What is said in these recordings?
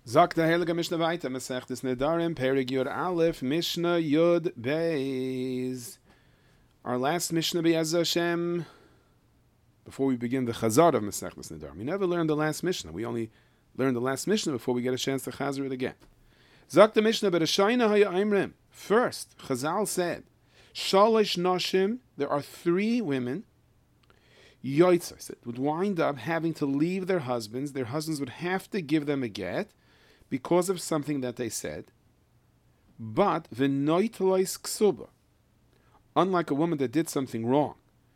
Sagt der Heilige Mishnah weiter, Masechtes Nedarim, Perig Yud Aleph, Mishnah Yud Beis. Our last Mishnah B'Yaz Hashem, before we begin the Chazar of Masechtes Nedarim. We never learned the last Mishnah. We only learned the last Mishnah before we get a chance to Chazar it again. Sagt the Mishnah, B'Rashayna Haya Aimrim. First, Chazal said, Shalish Nashim, there are 3 women, Yoitzos, that would wind up having to leave their husbands. Their husbands would have to give them a get because of something that they said. But v'noitlois ksuba, unlike a woman that did something wrong,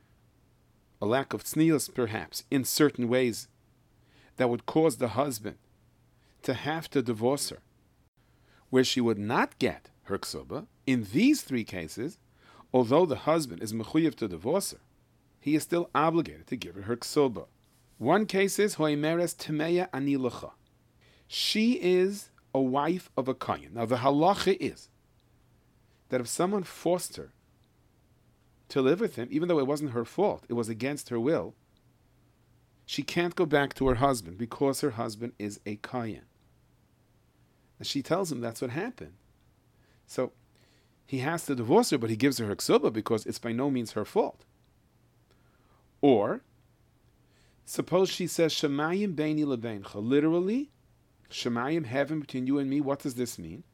a lack of tznius perhaps, in certain ways, that would cause the husband to have to divorce her, where she would not get her ksuba, in these 3 cases, although the husband is mechuyev to divorce her, he is still obligated to give her ksuba. One case is hoimeres temeya ani lecha. She is a wife of a kohen. Now the halacha is that if someone forced her to live with him, even though it wasn't her fault, it was against her will, she can't go back to her husband because her husband is a kohen. And she tells him that's what happened. So he has to divorce her, but he gives her her ksuba because it's by no means her fault. Or, suppose she says, Shemayim beini lebeincha. Literally, Shemayim, heaven between you and me. What does this mean?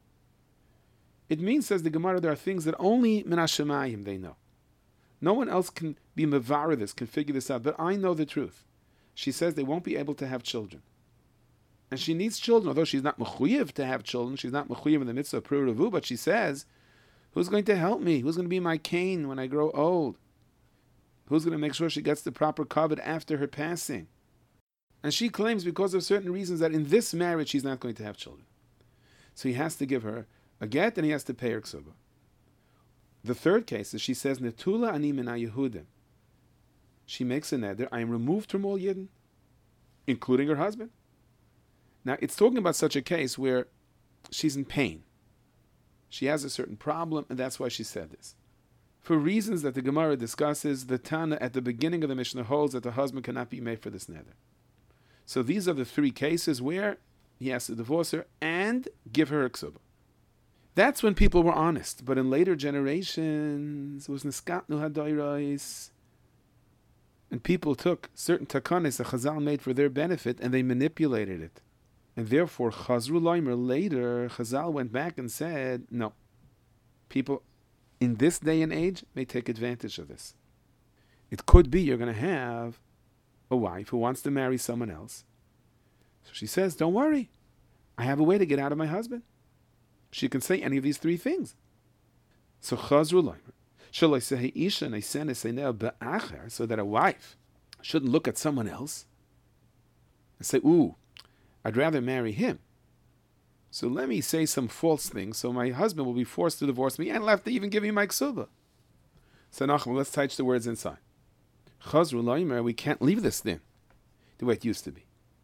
It means, says the Gemara, there are things that only Min HaShemayim they know. No one else can be mevara this, can figure this out, but I know the truth. She says they won't be able to have children. And she needs children, although she's not mechuyev to have children. She's not mechuyev in the mitzvah of Pru Revu, but she says, who's going to help me? Who's going to be my Cain when I grow old? Who's going to make sure she gets the proper covet after her passing? And she claims because of certain reasons that in this marriage she's not going to have children. So he has to give her a get and he has to pay her ksuba. The third case is she says, Netula ani mina Yehudim. She makes a neder, I am removed from all Yidden, including her husband. Now it's talking about such a case where she's in pain. She has a certain problem and that's why she said this. For reasons that the Gemara discusses, the Tana at the beginning of the Mishnah holds that the husband cannot be made for this neder. So these are the 3 cases where he has to divorce her and give her a ksuba. That's when people were honest. But in later generations, it was neskatnu hadoros, and people took certain takanis that Chazal made for their benefit and they manipulated it. And therefore, Chazru Leimer, later, Chazal went back and said, no, people in this day and age may take advantage of this. It could be you're going to have a wife who wants to marry someone else. So she says, don't worry, I have a way to get out of my husband. She can say any of these 3 things. So Chazru Leimer, shall I say Isha and I send be'acher, so that a wife shouldn't look at someone else and say, ooh, I'd rather marry him. So let me say some false things so my husband will be forced to divorce me and will have to even give me my ksuba. So Nachman, let's touch the words inside. Chazru Leimer, we can't leave this then the way it used to be.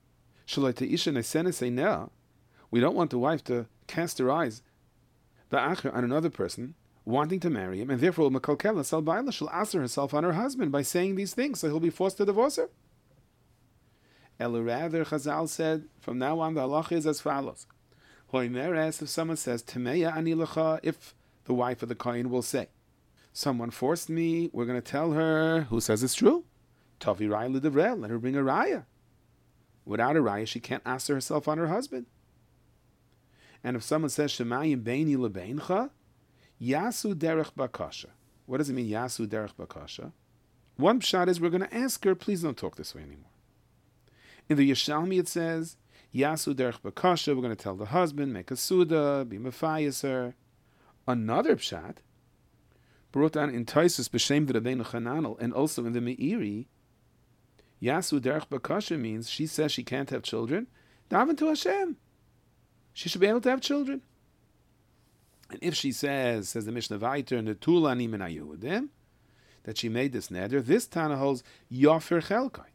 We don't want the wife to cast her eyes on another person wanting to marry him, and therefore she'll answer herself on her husband by saying these things, so he'll be forced to divorce her. Rather, Chazal said, from now on the halacha is as follows. If someone says, if the wife of the kohen will say, someone forced me, we're going to tell her, who says it's true? Tavi raya l'devrel, let her bring a raya. Without a raya, she can't answer herself on her husband. And if someone says, Shemayim beini lebeincha, yasu derech bakasha. What does it mean, yasu derech bakasha? One pshat is, we're going to ask her, please don't talk this way anymore. In the Yeshalmi it says, yasu derech bakasha, we're going to tell the husband, make a suda, be mefayis her. Another pshat, brought down in Taisus b'shem v'Rabbeinu Chananel, and also in the Meiri, yasu derech bakasha means she says she can't have children, daven to Hashem. She should be able to have children. And if she says the Mishnah Vayter, Netula ani mina Yehudim, that she made this neder, this Tana holds Yofer Chelkai.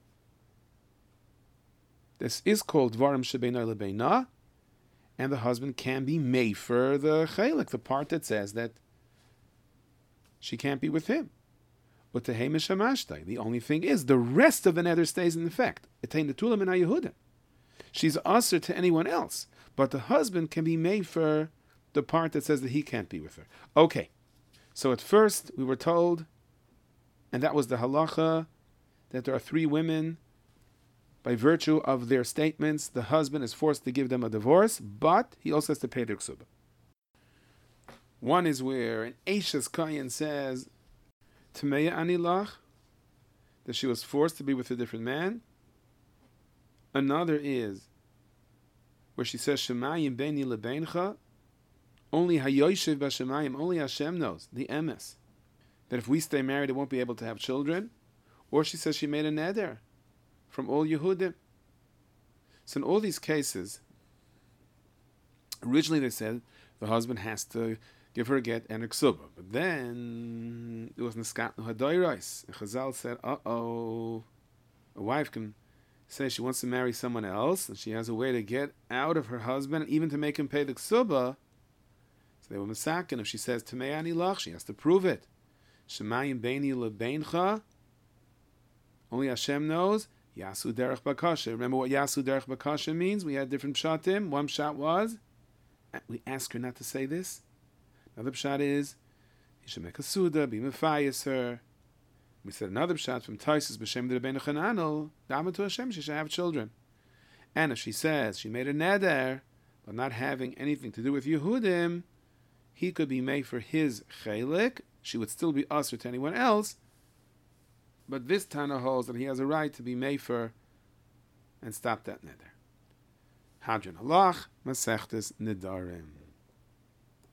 This is called Dvarim Shebeina Lebeina, and the husband can be mefer the chelik, the part that says that she can't be with him. But the only thing is, the rest of the neder stays in effect. She's usher to anyone else, but the husband can be made for the part that says that he can't be with her. Okay, so at first we were told, and that was the halacha, that there are 3 women. By virtue of their statements, the husband is forced to give them a divorce, but he also has to pay their ksuba. One is where an Eishes Kayin says, Tameya Anilach, that she was forced to be with a different man. Another is where she says, Shemayim Beini Lebeincha, only Hayoyshev Bashemayim, only Hashem knows, the emes, that if we stay married, it won't be able to have children. Or she says she made a neder from all Yehudim. So in all these cases, originally they said the husband has to give her a get and a ksuba. But then it was Neskat no Hadoirais. And Chazal said, a wife can say she wants to marry someone else, and she has a way to get out of her husband, and even to make him pay the ksuba. So they were Masakin. If she says, Tamei ani lach, she has to prove it. Shemayim beini lebeincha, only Hashem knows. Yasu derech bakasha. Remember what Yasu derech bakasha means? We had different pshatim. One pshat was, we ask her not to say this. Another pshat is, he should make a suda, be mefayis her. We said another pshat from Taisus b'shem de Rabbeinu Chananel, daven to Hashem, she should have children. And if she says she made a neder, but not having anything to do with Yehudim, he could be made for his chelik. She would still be usher to anyone else. But this Tana holds that he has a right to be mefer and stop that neder. Hadran halach, Masechtes Nedarim.